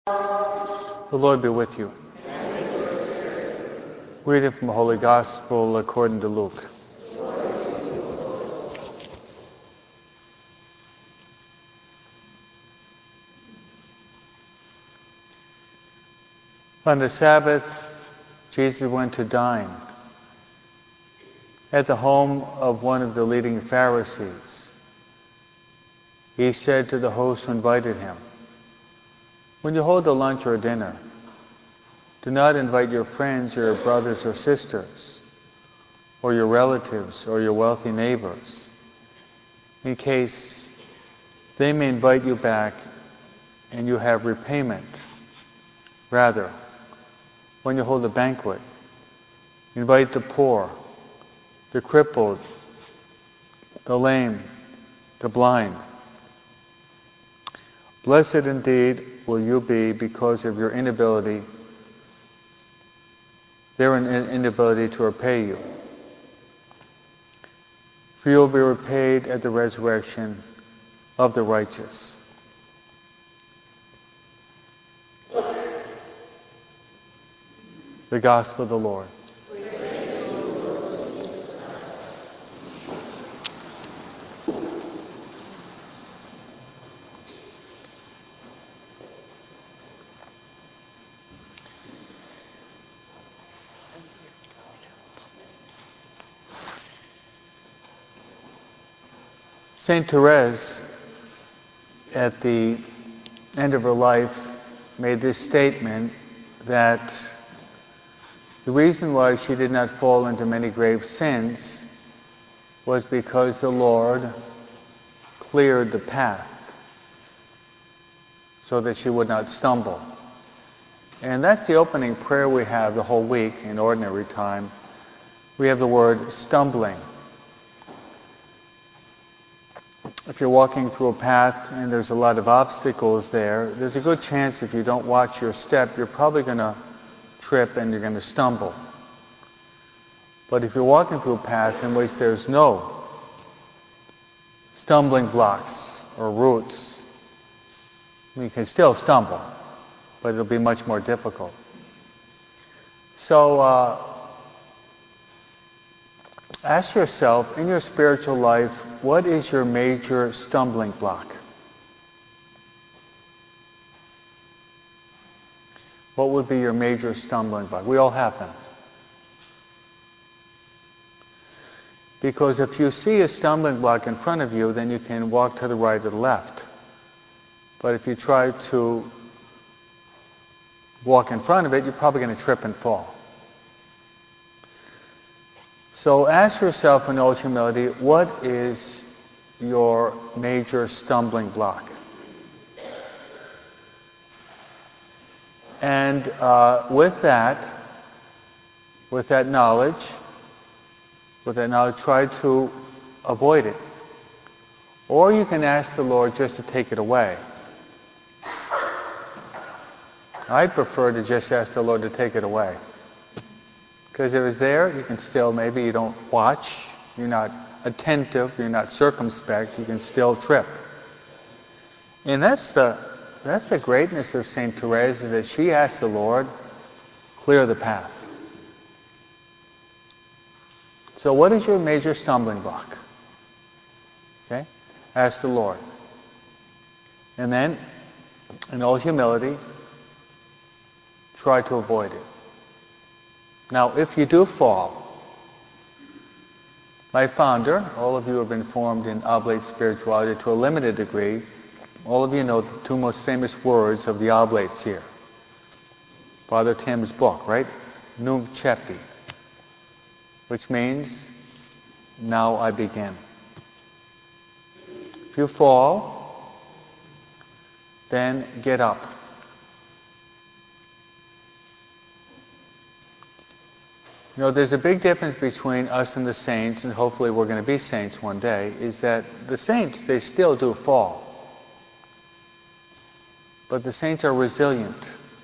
The Lord be with you. Reading from the Holy Gospel according to Luke. On the Sabbath, Jesus went to dine at the home of one of the leading Pharisees. He said to the host who invited him, "When you hold a lunch or dinner, do not invite your friends or your brothers or sisters, or your relatives or your wealthy neighbors, in case they may invite you back and you have repayment. Rather, when you hold a banquet, invite the poor, the crippled, the lame, the blind. Blessed indeed will you be because of your inability, their inability to repay you. For you will be repaid at the resurrection of the righteous." The Gospel of the Lord. Saint Therese, at the end of her life, made this statement that the reason why she did not fall into many grave sins was because the Lord cleared the path so that she would not stumble. And that's the opening prayer we have the whole week in ordinary time. We have the word stumbling. If you're walking through a path and there's a lot of obstacles there, there's a good chance if you don't watch your step, you're probably going to trip and you're going to stumble. But if you're walking through a path in which there's no stumbling blocks or roots, you can still stumble, but it'll be much more difficult. So ask yourself, in your spiritual life, what is your major stumbling block? What would be your major stumbling block? We all have them. Because if you see a stumbling block in front of you, then you can walk to the right or the left. But if you try to walk in front of it, you're probably going to trip and fall. So ask yourself in all humility, what is your major stumbling block? And with that knowledge, try to avoid it. Or you can ask the Lord just to take it away. I prefer to just ask the Lord to take it away. Because if it's there, you can still, maybe you don't watch, you're not attentive, you're not circumspect, you can still trip. And that's the greatness of Saint Therese, is that she asked the Lord, clear the path. So what is your major stumbling block? Okay? Ask the Lord. And then, in all humility, try to avoid it. Now, if you do fall, my founder, all of you have been formed in Oblate spirituality to a limited degree. All of you know the two most famous words of the Oblates here. Father Tim's book, right? Nunc Cepi, which means, now I begin. If you fall, then get up. You know, there's a big difference between us and the saints, and hopefully we're going to be saints one day, is that the saints, they still do fall. But the saints are resilient.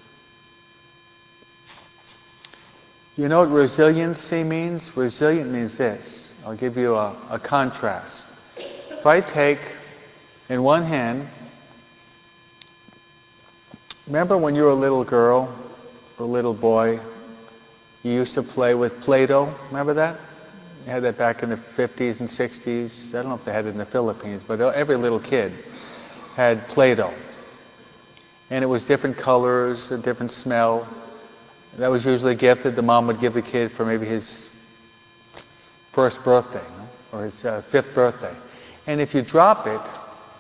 You know what resiliency means? Resilient means this. I'll give you a contrast. If I take in one hand Remember when you were a little girl or a little boy, you used to play with Play-Doh? Remember that? You had that back in the 50s and 60s. I don't know if they had it in the Philippines, but every little kid had Play-Doh. And it was different colors, a different smell. That was usually a gift that the mom would give the kid for maybe his first birthday, or his fifth birthday. And if you drop it,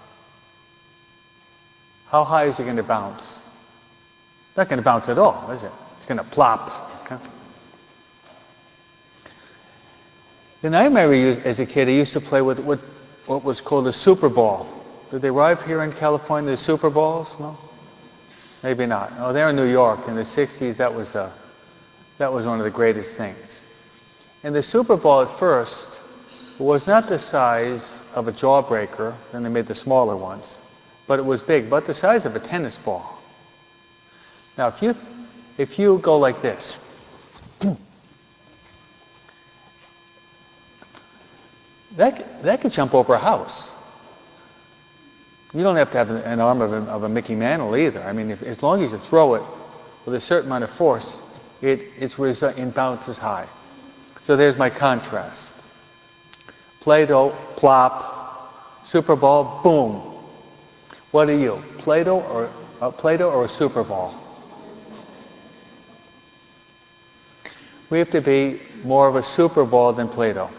how high is it going to bounce? It's not going to bounce at all, is it? It's going to plop. Okay? Then I remember as a kid, I used to play with what was called a Super Ball. Did they arrive here in California, the Super Balls? No? Maybe not. Oh, they're in New York. In the 60s, that was one of the greatest things. And the Super Ball at first was not the size of a Jawbreaker, then they made the smaller ones, but it was big, about the size of a tennis ball. Now, if you go like this, that could jump over a house. You don't have to have an arm of a Mickey Mantle either. I mean, as long as you throw it with a certain amount of force, it bounces high. So there's my contrast. Play-Doh, plop. Super Ball, boom. What are you? Play-Doh or a Super Ball? We have to be more of a Super Ball than Play-Doh.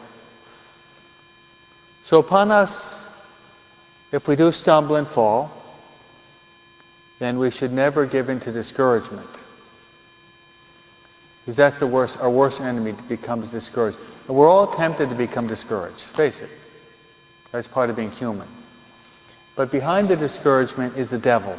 So upon us, if we do stumble and fall, then we should never give in to discouragement. Because that's our worst enemy becomes discouraged. And we're all tempted to become discouraged. Face it. That's part of being human. But behind the discouragement is the devil.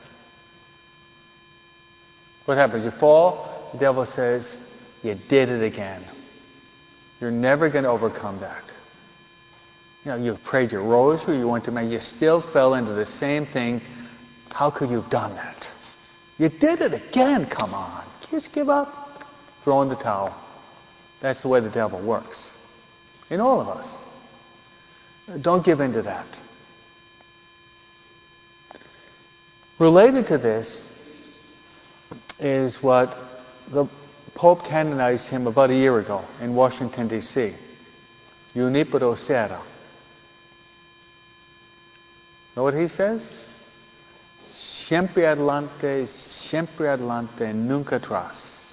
What happens? You fall, the devil says, you did it again. You're never going to overcome that. You know, you prayed your rosary, you went to Mass, you still fell into the same thing. How could you have done that? You did it again, come on. Just give up. Throw in the towel. That's the way the devil works. In all of us. Don't give in to that. Related to this is what the Pope canonized him about a year ago in Washington, D.C. Junipero Serra. Know what he says? Siempre adelante, nunca atrás.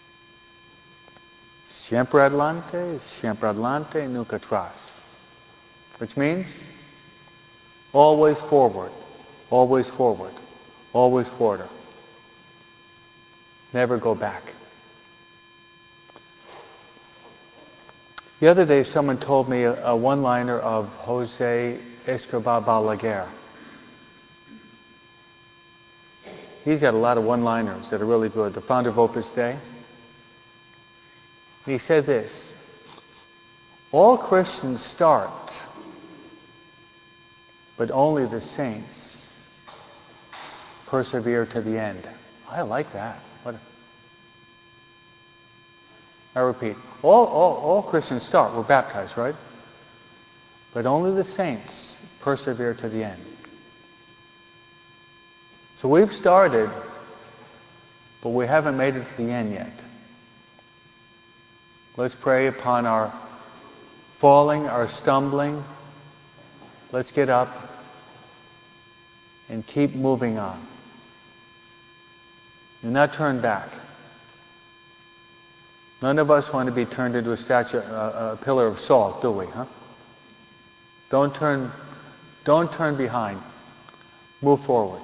Siempre adelante, nunca atrás. Which means, always forward, always forward, always forward. Never go back. The other day someone told me a one-liner of Jose Escobar Balaguer. He's got a lot of one-liners that are really good. The founder of Opus Dei. He said this: all Christians start, but only the saints persevere to the end. I like that. I repeat, all Christians start. We're baptized, right? But only the saints persevere to the end. So we've started, but we haven't made it to the end yet. Let's pray upon our falling, our stumbling. Let's get up and keep moving on. Do not turn back. None of us want to be turned into a pillar of salt, do we, huh? Don't turn behind. Move forward.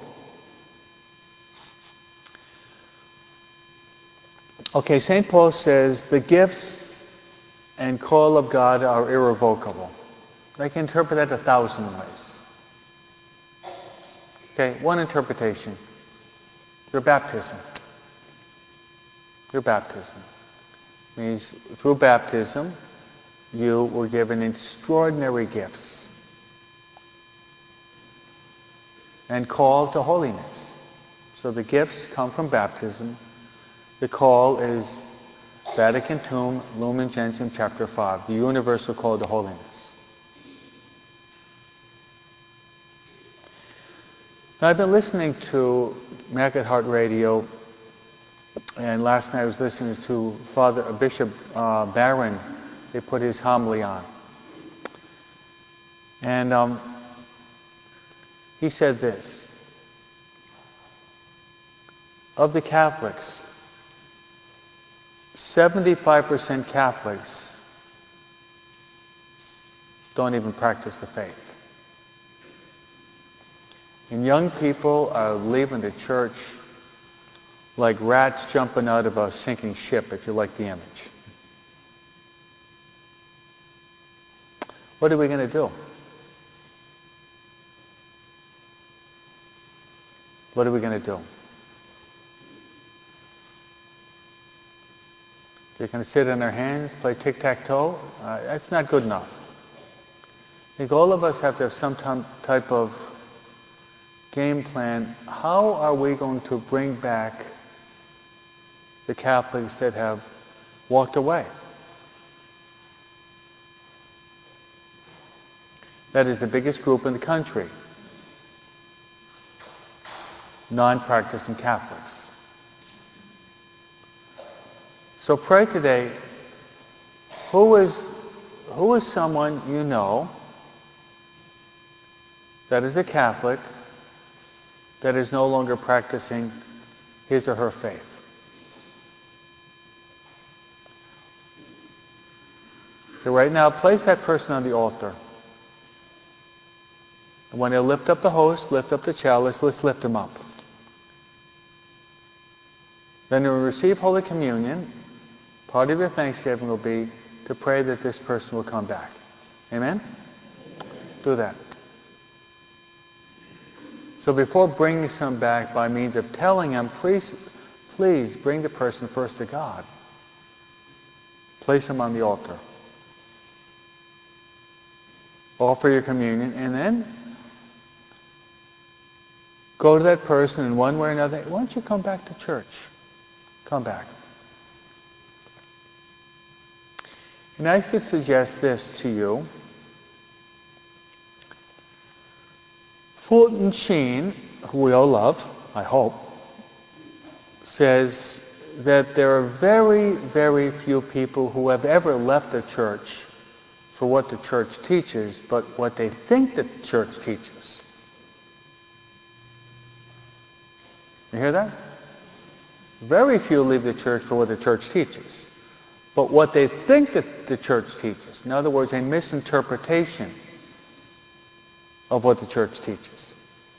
Okay, St. Paul says the gifts and call of God are irrevocable. I can interpret that 1,000 ways. Okay, one interpretation. Your baptism. Your baptism means through baptism you were given extraordinary gifts and called to holiness. So the gifts come from baptism. The call is Vatican II, Lumen Gentium, chapter 5, the universal call to holiness. Now, I've been listening to Immaculate Heart Radio, and last night I was listening to Bishop Barron. They put his homily on. And he said this: of the Catholics, 75% Catholics don't even practice the faith. And young people are leaving the church like rats jumping out of a sinking ship, if you like the image. What are we going to do? What are we going to do? They're going to sit on their hands, play tic-tac-toe? That's not good enough. I think all of us have to have some type of game plan. How are we going to bring back the Catholics that have walked away? That is the biggest group in the country. Non-practicing Catholics. So pray today, who is someone you know that is a Catholic that is no longer practicing his or her faith? So right now, place that person on the altar. And when they lift up the host, lift up the chalice, let's lift them up. Then when we receive Holy Communion, part of your thanksgiving will be to pray that this person will come back. Amen? Do that. So before bringing some back by means of telling them, please bring the person first to God. Place them on the altar. Offer your communion, and then go to that person in one way or another. Why don't you come back to church? Come back. And I could suggest this to you. Fulton Sheen, who we all love, I hope, says that there are very, very few people who have ever left the church for what the church teaches, but what they think the church teaches. You hear that? Very few leave the church for what the church teaches, but what they think that the church teaches. In other words, a misinterpretation of what the church teaches.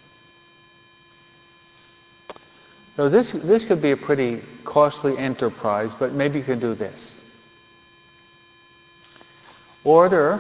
So this could be a pretty costly enterprise, but maybe you can do this. Order,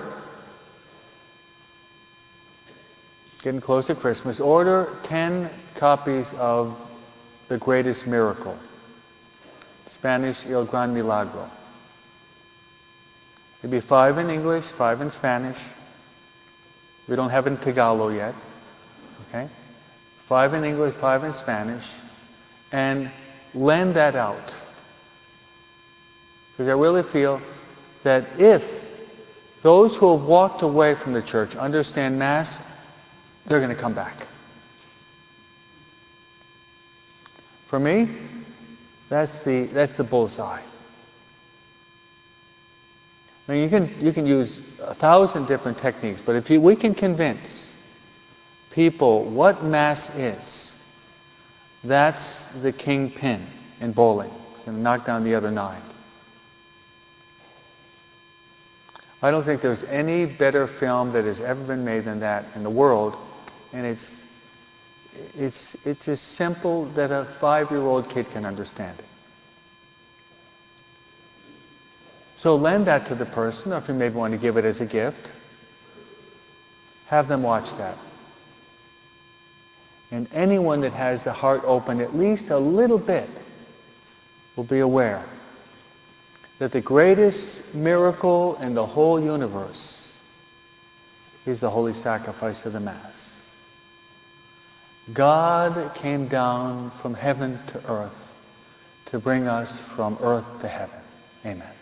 getting close to Christmas, order 10 copies of The Greatest Miracle. Spanish, El Gran Milagro. There'll be 5 in English, 5 in Spanish. We don't have it in Tagalog yet. Okay? 5 in English, 5 in Spanish. And lend that out. Because I really feel that if those who have walked away from the church understand Mass, they're going to come back. For me, that's the bullseye. I mean, you can use 1,000 different techniques, but if we can convince people what Mass is, that's the kingpin in bowling. It's going to knock down the other 9. I don't think there's any better film that has ever been made than that in the world, and it's just simple that a 5-year-old kid can understand it. So lend that to the person, or if you maybe want to give it as a gift, have them watch that. And anyone that has the heart open at least a little bit will be aware that the greatest miracle in the whole universe is the holy sacrifice of the Mass. God came down from heaven to earth to bring us from earth to heaven. Amen.